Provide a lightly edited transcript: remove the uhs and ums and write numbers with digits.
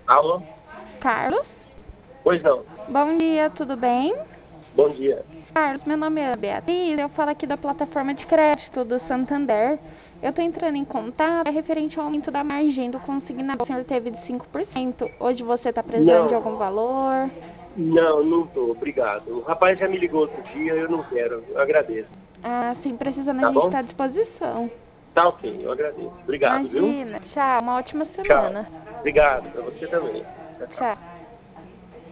Alô? Carlos? Pois não. Bom dia, tudo bem? Bom dia. Carlos, meu nome é Beatriz, eu falo aqui da plataforma de crédito do Santander. Eu tô entrando em contato referente ao aumento da margem do consignado que o senhor teve de 5%. Hoje você está precisando de Não, algum valor? não tô. Obrigado. O rapaz já me ligou outro dia, eu não quero. Eu agradeço. Ah, sim, precisando a Tá gente bom? está à disposição. Tá ok, eu agradeço. Obrigado, viu? Imagina. Tchau, uma ótima Tchau. semana. Obrigado, pra você também. Tchau, tchau. Tchau.